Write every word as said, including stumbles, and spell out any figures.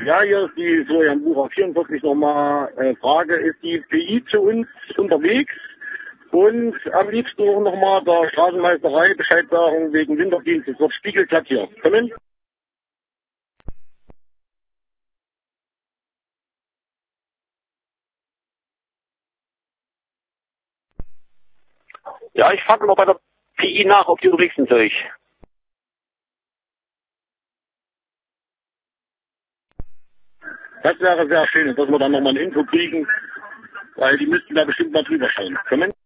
Ja, hier ist die Florian Bucher vierundvierzig nochmal. Äh, Frage, ist die P I zu uns unterwegs? Und am liebsten auch nochmal der Straßenmeisterei Bescheid sagen wegen Winterdienst. Es wird spiegelglatt hier. Kommen? Ja, ich frage mal bei der P I nach, ob die unterwegs sind, soll ich. Das wäre sehr schön, dass wir dann nochmal eine Info kriegen, weil die müssten da bestimmt mal drüber schauen. Kommen?